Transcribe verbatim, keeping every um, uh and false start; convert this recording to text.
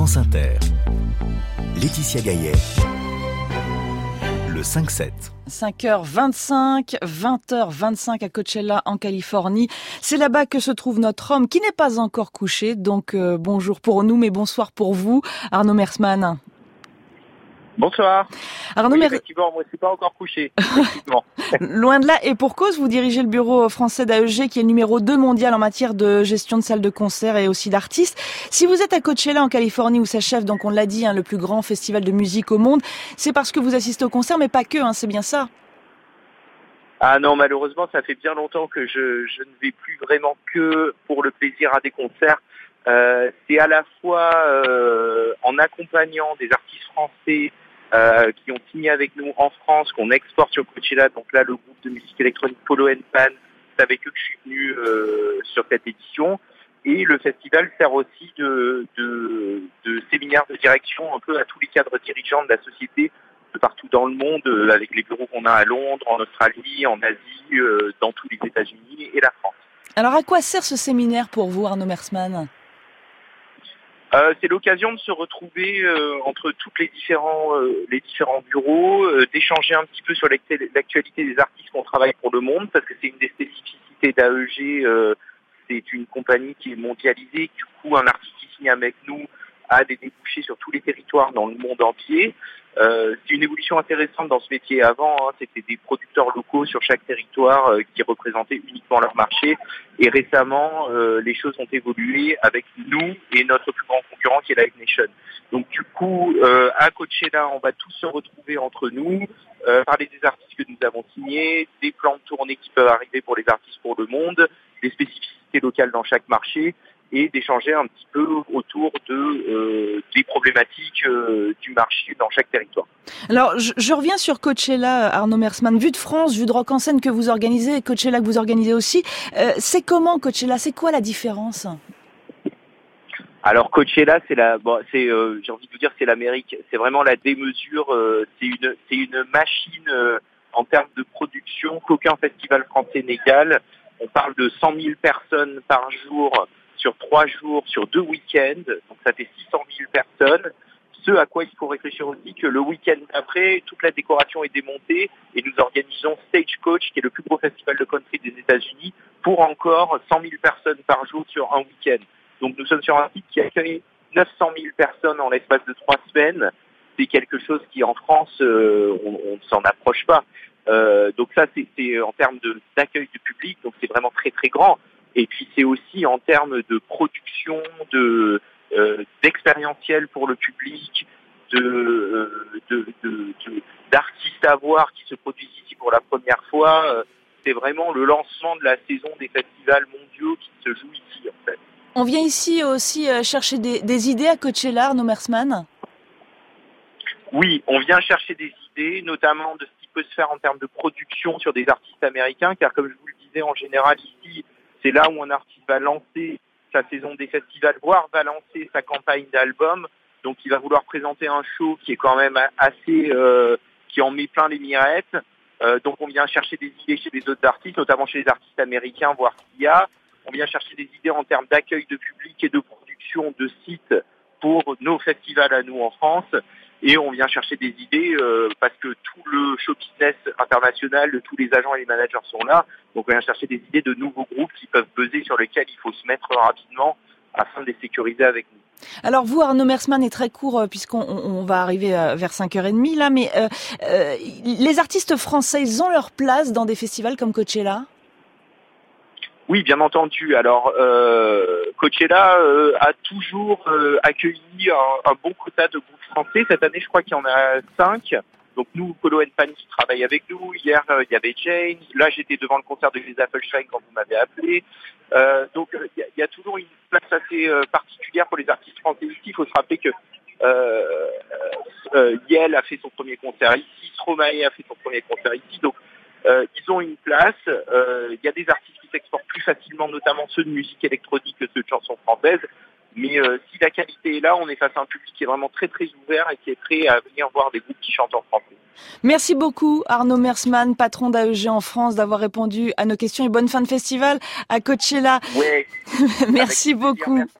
France Inter. Laetitia Gaillet, le cinq sept. cinq heures vingt-cinq, vingt heures vingt-cinq à Coachella en Californie. C'est là-bas que se trouve notre homme qui n'est pas encore couché. Donc euh, bonjour pour nous, mais bonsoir pour vous, Arnaud Mersman. Bonsoir. Arnaud oui, Mer... effectivement, moi, c'est pas encore couché. Loin de là, et pour cause, vous dirigez le bureau français d'A E G, qui est le numéro deux mondial en matière de gestion de salles de concert et aussi d'artistes. Si vous êtes à Coachella en Californie, où s'achève, donc on l'a dit, hein, le plus grand festival de musique au monde, c'est parce que vous assistez au concert, mais pas que, hein, c'est bien ça? Ah non, malheureusement, ça fait bien longtemps que je, je ne vais plus vraiment que pour le plaisir à des concerts. Euh, c'est à la fois euh, en accompagnant des artistes français Euh, qui ont signé avec nous en France, qu'on exporte sur Coachella. Donc là, le groupe de musique électronique Polo and Pan, c'est avec eux que je suis venu euh, sur cette édition. Et le festival sert aussi de, de, de séminaire de direction un peu à tous les cadres dirigeants de la société de partout dans le monde, euh, avec les bureaux qu'on a à Londres, en Australie, en Asie, euh, dans tous les États-Unis et la France. Alors à quoi sert ce séminaire pour vous, Arnaud Mersman ? Euh, c'est l'occasion de se retrouver euh, entre toutes les différents euh, les différents bureaux, euh, d'échanger un petit peu sur l'actualité des artistes qu'on travaille pour le monde, parce que c'est une des spécificités d'A E G. Euh, c'est une compagnie qui est mondialisée. Du coup, un artiste qui signe avec nous a des débouchés sur tous les territoires dans le monde entier. Euh, c'est une évolution intéressante dans ce métier. Avant, hein, c'était des producteurs locaux sur chaque territoire euh, qui représentaient uniquement leur marché. Et récemment, euh, les choses ont évolué avec nous et notre plus grand concurrent qui est Live Nation. Donc du coup, euh, à Coachella, on va tous se retrouver entre nous, euh, parler des artistes que nous avons signés, des plans de tournée qui peuvent arriver pour les artistes pour le monde, des spécificités locales dans chaque marché, et d'échanger un petit peu autour de euh, des problématiques euh, du marché dans chaque territoire. Alors, je, je reviens sur Coachella, Arnaud Mersman. Vue de France, vue de Rock en scène que vous organisez, Coachella que vous organisez aussi, euh, c'est comment Coachella? C'est quoi la différence? Alors Coachella, c'est la, bon, c'est, euh, j'ai envie de vous dire, c'est l'Amérique. C'est vraiment la démesure. Euh, c'est une, c'est une machine euh, en termes de production qu'aucun festival français n'égale. On parle de cent mille personnes par jour, sur trois jours, sur deux week-ends, donc ça fait six cent mille personnes. Ce à quoi il faut réfléchir aussi, que le week-end après, toute la décoration est démontée et nous organisons Stagecoach, qui est le plus gros festival de country des États-Unis, pour encore cent mille personnes par jour sur un week-end. Donc nous sommes sur un site qui accueille neuf cent mille personnes en l'espace de trois semaines. C'est quelque chose qui en France, euh, on, on ne s'en approche pas. Euh, donc ça, c'est, c'est en termes de, d'accueil du public, donc c'est vraiment très très grand. Et puis c'est aussi en termes de production, de euh, d'expérientiel pour le public, de, euh, de, de, de d'artistes à voir qui se produisent ici pour la première fois. Euh, c'est vraiment le lancement de la saison des festivals mondiaux qui se joue ici en fait. On vient ici aussi chercher des, des idées à Coachella, Arnaud Mersman? Oui, on vient chercher des idées, notamment de ce qui peut se faire en termes de production sur des artistes américains, car comme je vous le disais, en général ici, c'est là où un artiste va lancer sa saison des festivals, voire va lancer sa campagne d'album. Donc il va vouloir présenter un show qui est quand même assez, euh, qui en met plein les mirettes. Euh, donc on vient chercher des idées chez les autres artistes, notamment chez les artistes américains, voir ce qu'il y a. On vient chercher des idées en termes d'accueil de public et de production de sites pour nos festivals à nous en France. Et on vient chercher des idées euh, parce que tout le show business international, de tous les agents et les managers sont là. Donc on vient chercher des idées de nouveaux groupes qui peuvent buzzer, sur lesquels il faut se mettre rapidement afin de les sécuriser avec nous. Alors vous, Arnaud Mersman, est très court euh, puisqu'on on, on va arriver euh, vers cinq heures trente là, mais euh, euh, les artistes français, ils ont leur place dans des festivals comme Coachella? Oui, bien entendu. Alors, euh, Coachella euh, a toujours euh, accueilli un, un bon quota de groupes français. Cette année, je crois qu'il y en a cinq. Donc nous, Polo and Pan qui travaille avec nous. Hier, euh, il y avait James. Là, j'étais devant le concert de Lisa Feldstein quand vous m'avez appelé. Euh, donc, il y, y a toujours une place assez euh, particulière pour les artistes français ici. Il faut se rappeler que euh, euh, Yel a fait son premier concert ici. Stromae a fait son premier concert ici. Donc, Euh, ils ont une place. Euh, il y a des artistes qui s'exportent plus facilement, notamment ceux de musique électronique que ceux de chansons françaises. Mais euh, si la qualité est là, on est face à un public qui est vraiment très très ouvert et qui est prêt à venir voir des groupes qui chantent en français. Merci beaucoup Arnaud Mersman, patron d'A E G en France, d'avoir répondu à nos questions et bonne fin de festival à Coachella. Ouais. Merci beaucoup. Merci.